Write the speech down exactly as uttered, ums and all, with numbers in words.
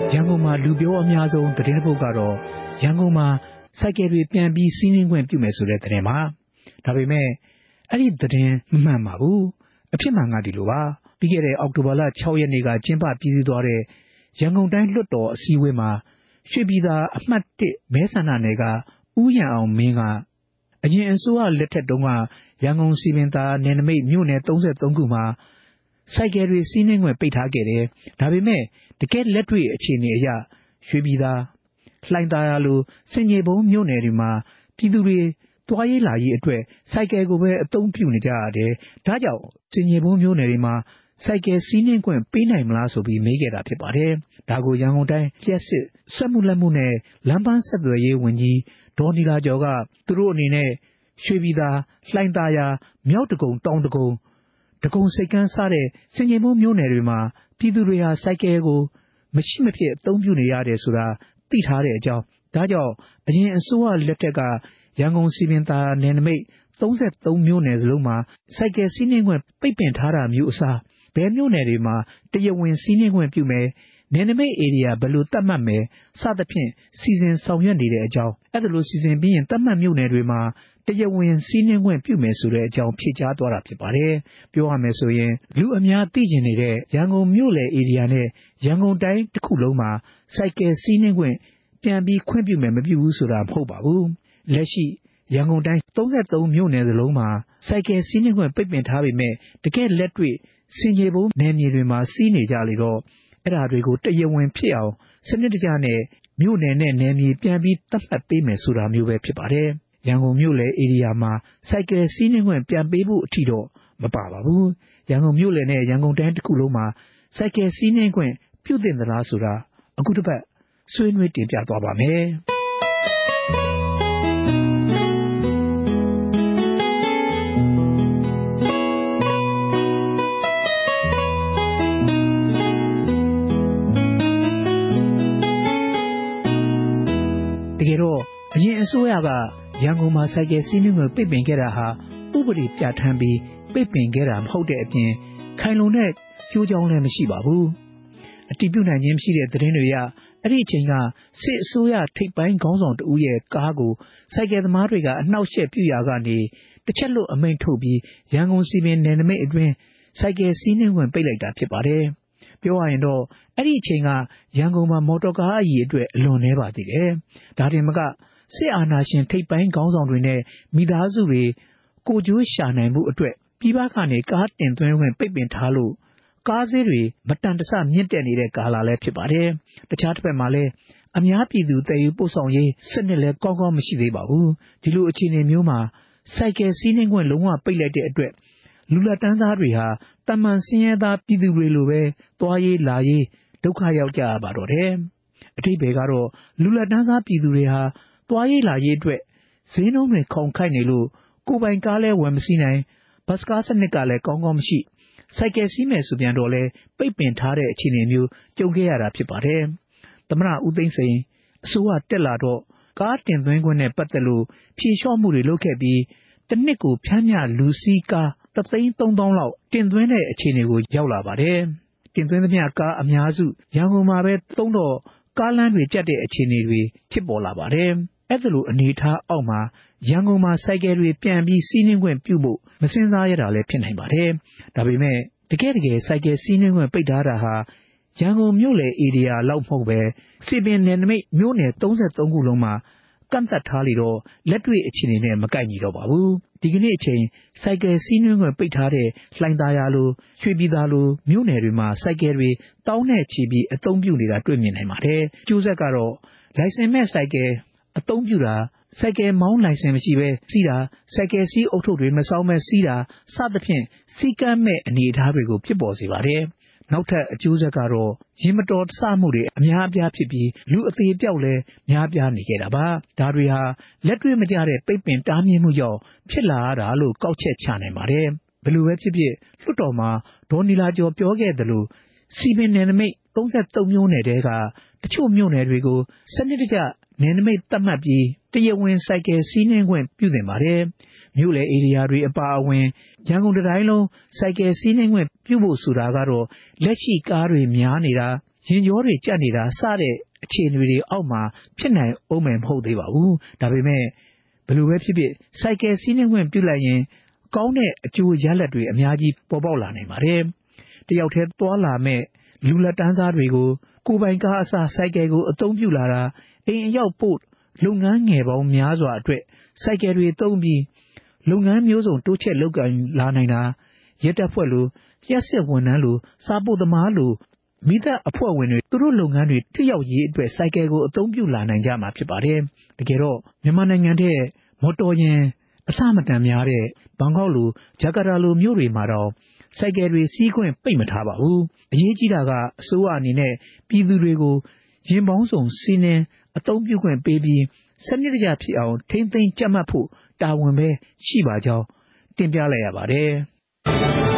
ရန်ကုန်မှာလူပြောအများဆုံးသတင်းတစ်ပုဒ်ကတော့ရန်ကုန်မှာစိုက်ကယ်တွေပြန်ပြီးစီးနှင်းခွင့်ပြုမယ်ဆိုတဲ့သတင်းပါဒါပေမဲ့အဲ့ဒီသတင်းမမှန်ပါဘူးအဖြစ်မှန်ကဒီလိုပါပြီးခဲ့တဲ့အောက်တိုဘာလ၆ရက်နေ့ကကျင်းပပြီးစီးသွားတဲ့ရန်ကုန်တိုင်းလွှတ်တော်အစည်းအဝေးမှာရွှေပြည်သာအမှတ်၁မဲဆန္ဒနယ်ကဦးရန်အောင်မင်းကအရင်အစိုးရလက်ထက်တုန်းကရန်ကုန်စီမံသာနယ်နိမိတ်မြို့နယ်၃၃ခုမှာစိုက်ကယ်တွေစီးနှင်းခွင့်ပိတ်ထားခဲ့တယ်ဒါပေမဲ့တကယ်လက်တွေ့အခြေအနေအရရွှေပြည်သာလှိုင်သာယာလိုစင်ကြေဘုံမြို့နယ်တွေမှာပြည်သူတွေတွားရေးလာရေးအတွက်စိုက်ကယ်ကိုပဲအသုံးပြုနေကြရတယ်ဒါကြောင့်စင်ကြေဘုံမြို့နယ်တွေမှာစိုက်ကယ်စီးနှင်းခွင့်ပေးနိုင်မလားဆိုပြီးမေးခဲ့တာဖြစ်ပါတယ်ဒါကိုရန်ကုန်တိုင်းလျှက်စစ်စက်မှုလက်မှုနဲ့လမ်းပန်းဆက်သွယ်ရေးဝန်ကြီးဒေါ်နီလာကျော်ကသူတို့အနေနဲ့ရွှေပြည်သာလှိုင်သာယာမြောက်ဒဂုံတောင်ဒဂုံဒဂုံစိတ်ကမ်းစတဲ့စင်ကြေဘုံမြို့နယ်တွေမှာပြည်သူတွေဟာစိုက်ကယ်ကိုမရှိမဖြစ်အသုံးပြုနေရတယ်ဆိုတာသိထားတဲ့အကြောင်းဒါကြောင့်အရင်အစိုးရလက်ထက်ကရန်ကုန်စီမံသာနယ်နိမိတ်၃၃မြို့နယ်စလုံးမှာစိုက်ကယ်စီးနှင်းခွင့်ပိတ်ပင်ထားတာမျိုးအစားဘယ်မြို့နယ်တွေမှာတရားဝင်စီးနှင်းခွင့်ပြုမယ်နယ်နိမိတ်ဧရိယာဘယ်လိုသတ်မှတ်မယ်စသဖြင့်စီစဉ်ဆောင်ရွက်နေတဲ့အကြောင်းအဲ့ဒါလိုစီစဉ်ပြီးရင်သတ်မှတ်မြို့နယ်တွေမှာတရားဝင်စီးနှင်းခွင့်ပြုမယ်ဆိုတဲ့အကြောင်းဖြေကြားသွားတာဖြစ်ပါတယ်ပြောရမယ်ဆိုရင်လူအများသိကျင်နေတဲ့ရန်ကုန်မြို့လယ်ဧရိယာနဲ့ရန်ကုန်တိုင်းတစ်ခုလုံးမှာစိုက်ကယ်စီးနှင်းခွင့်ပြန်ပြီးခွင့်ပြုမယ်မပြုဘူးဆိုတာမဟုတ်ပါဘူးလက်ရှိရန်ကုန်တိုင်း၃၃မြို့နယ်စလုံးမှာစိုက်ကယ်စီးနှင်းခွင့်ပိတ်ပင်ထားပေမဲ့တကယ်လက်တွေ့စင်ကြေဘုံနယ်မြေတွေမှာစီးနေကြလေတော့အဲ့ဒါတွေကိုတရားဝင်ဖြစ်အောင်စနစ်တကျနဲ့မြို့နယ်နဲ့နယ်မြေပြန်ပြီးသတ်မှတ်ပေးမယ်ဆိုတာမျိုးပဲဖြစ်ပါတယ်ရန်ကုန်မြို့လယ်ဧရိယာမှာစိုက်ကယ်စီးနှင်းခွင့်ပြန်ပေးဖို့အထိတော့မပါပါဘူးရန်ကုန်မြို့လယ်နဲ့ရန်ကုန်တိုင်းတစ်ခုလုံးမှာစိုက်ကယ်စီးနှင်းခွင့်ပြုသင့်သလားဆိုတာအခုတစ်ပတ်ဆွေးနွေးတင်ပြသွားပါမယ်တကယ်တော့အရင်အစိုးရကရန်ကုန်မှာစိုက်ကယ်စီးနှင်းခွင့်ပိတ်ပင်ခဲ့တာဟာဥပဒေပြဋ္ဌာန်းပြီးပိတ်ပင်ခဲ့တာမဟုတ်တဲ့အပြင်ခိုင်လုံတဲ့ကျိုးကြောင်းလည်းမရှိပါဘူးအတည်ပြုနိုင်ခြင်းမရှိတဲ့သတင်းတွေအရအဲ့ဒီအချိန်ကစစ်အစိုးရထိပ်ပိုင်းခေါင်းဆောင်တဦးရဲ့ကားကိုစိုက်ကယ်သမားတွေကအနှောက်အယှက်ပြုရာကနေတစ်ချက်လွတ်အမိန့်ထုတ်ပြီးရန်ကုန်စီမံနယ်နိမိတ်အတွင်းစိုက်ကယ်စီးနှင်းခွင့်ပိတ်လိုက်တာဖြစ်ပါတယ်ပြောရရင်တော့အဲ့ဒီအချိန်ကရန်ကုန်မှာမော်တော်ကားအကြီးအတွက်အလွန်နှဲပါသေးတယ်ဒါတင်မကစစ်အာဏာရှင်ထိပ်ပိုင်းခေါင်းဆောင်တွေနဲ့မိသားစုတွေကိုကြိုးရှာနိုင်မှုအတွက်ပြည်ပကနေကားတင်သွင်းခွင့်ပိတ်ပင်ထားလို့ကားဈေးတွေမတန်တဆမြင့်တက်နေတဲ့ကာလလည်းဖြစ်ပါတယ်တခြားတစ်ဖက်မှာလည်းအများပြည်သူတည်ယူပို့ဆောင်ရေးစနစ်လည်းကောင်းကောင်းမရှိသေးပါဘူးဒီလိုအခြေအနေမျိုးမှာစိုက်ကယ်စီးနှင်းခွင့်လုံးဝပိတ်လိုက်တဲ့အတွက်လူလက်တန်းစားတွေဟာတမန်ဆင်းရဲသားပြည်သူတွေလိုပဲသွားရေးလာရေးဒုက္ခရောက်ကြရပါတော့တယ်အထိပ္ပယ်ကတော့လူလက်တန်းစားပြည်သူတွေဟာသွားရေးလာရေးအတွက်ဈေးနှုန်းတွေခုန်ခိုက်နေလို့ကိုယ်ပိုင်ကားလည်းဝယ်မစီးနိုင်ဘတ်စကားစနစ်ကလည်းကောင်းကောင်းမရှိစိုက်ကယ်စီးမယ်ဆိုပြန်တော့လဲပိတ်ပင်ထားတဲ့အခြေအနေမျိုးကြုံခဲ့ရတာဖြစ်ပါတယ်သမ္မတဦးသိန်းစိန်အစိုးရတက်လာတော့ကားတင်သွင်းခွင့်နဲ့ပတ်သက်လို့ဖြေလျှော့မှုတွေလုပ်ခဲ့ပြီးတစ်နှစ်ကိုဖြန်းမြလူစီးကားတစ်သိန်းသုံးသောင်းလောက်တင်သွင်းတဲ့အခြေအနေကိုရောက်လာပါတယ်တင်သွင်းသမျှကားအများစုရန်ကုန်မှာပဲသုံးတော့ကားလမ်းတွေကျပ်တဲ့အခြေအနေတွေဖြစ်ပေါ်လာပါတယ်အဲ့ဒါလိုအနေထားအောက်မှာရန်ကုန်မှာစိုက်ကယ်တွေပြန်ပြီးစီးနှင်းခွင့်ပြုဖို့မစင်စားရတာလည်းဖြစ်နိုင်ပါတယ်ဒါပေမဲ့တကယ်တကယ်စိုက်ကယ်စီးနှင်းခွင့်ပိတ်ထားတာဟာရန်ကုန်မြို့လယ်ဧရိယာလောက်မဟုတ်ပဲစီပင်နယ်နိမိတ်မြို့နယ်၃၃ခုလုံးမှာကန့်သတ်ထားလေတော့လက်တွေ့အခြေအနေနဲ့မကိုက်ညီတော့ပါဘူးဒီကနေ့အချိန်စိုက်ကယ်စီးနှင်းခွင့်ပိတ်ထားတဲ့လှိုင်သာယာလိုရွှေပြည်သာလိုမြို့နယ်တွေမှာစိုက်ကယ်တွေတောင်းနဲ့ချီပြီးအသုံးပြုနေတာတွေ့မြင်နိုင်ပါတယ်ကျိုးဆက်ကတော့လိုင်စင်မဲ့စိုက်ကယ်အသုံးပြုတာစိုက်ကယ်မောင်းလိုင်စင်မရှိဘဲစီးတာစိုက်ကယ်စီးအုပ်ထုပ်တွေမစောင်းဘဲစီးတာစသဖြင့်စီကမ်းမဲ့အနေအထားတွေကိုဖြစ်ပေါ်စေပါတယ်နောက်ထပ်အကျိုးဆက်ကတော့ရင်မတော်တဆမှုတွေအများအပြားဖြစ်ပြီးလူအသေးပြောက်လည်းများပြားနေခဲ့တာပါဒါတွေဟာလက်တွေ့မကျတဲ့ပိတ်ပင်တားမြစ်မှုကြောင့်ဖြစ်လာရတာလို့ကောက်ချက်ချနိုင်ပါတယ်ဘယ်လိုပဲဖြစ်ဖြစ်လွှတ်တော်မှာဒေါ်နီလာကျော်ပြောခဲ့သလိုစီမံနယ်နိမိတ်၃၃မြို့နယ်တဲကတချို့မြို့နယ်တွေကိုစနစ်တကျနယ်နိမိတ်သတ်မှတ်ပြီးတရားဝင်စိုက်ကယ်စီးနှင်းခွင့်ပြုသင့်ပါတယ်မြို့လယ်ဧရိယာတွေအပါအဝင်ရန်ကုန်တိုင်းလုံးစိုက်ကယ်စီးနှင်းခွင့်ပြုဖို့ဆိုတာကတော့လက်ရှိကားတွေများနေတာရင်ကျော်တွေကြက်နေတာစတဲ့အခြေအနေတွေအောက်မှာဖြစ်နိုင်အောင်မယ်မဟုတ်သေးပါဘူးဒါပေမဲ့ဘယ်လိုပဲဖြစ်ဖြစ်စိုက်ကယ်စီးနှင်းခွင့်ပြုလိုက်ရင်ကောင်းတဲ့အကျိုးရလဒ်တွေအများကြီးပေါ်ပေါက်လာနိုင်ပါတယ်တယောက်တည်းသွားလာမဲ့လူလက်တန်းစားတွေကိုကိုယ်ပိုင်ကားအစားစိုက်ကယ်ကိုအသုံးပြုလာတာအိမ်အရောက်ပို့လုပ်ငန်းငယ်ပေါင်းများစွာအတွက်စိုက်ကယ်တွေသုံးပြီးလုပ်ငန်းမျိုးစုံတိုးချဲ့လုပ်ကိုင်လာနိုင်တာရက်တပ်ဖွဲ့လိုလျှက်စစ်ဝန်ထမ်းလိုစားပို့သမားလိုမိသက်အဖွဲ့ဝင်တွေသူတို့လုပ်ငန်းတွေထိရောက်ရေးအတွက်စိုက်ကယ်ကိုအသုံးပြုလာနိုင်ကြမှာဖြစ်ပါတယ်တကယ်တော့မြန်မာနိုင်ငံတဲ့မော်တော်ယာဉ်အဆမတန်များတဲ့ဘန်ကောက်လိုဂျကာတာလိုမြို့တွေမှာတော့စိုက်ကယ်တွေစီးခွင့်ပိတ်မထားပါဘူးအရေးကြီးတာကအစိုးရအနေနဲ့ပြည်သူတွေကိုရင်ပေါင်းစုံစီးနှင်းအသုံးပြုခွင့်ပေးပြီးစနစ်တကျဖြစ်အောင်ထိမ့်သိမ်းကြပ်မတ်ဖို့တာဝန်ပဲရှိပါကြောင်းတင်ပြလိုက်ရပါတယ်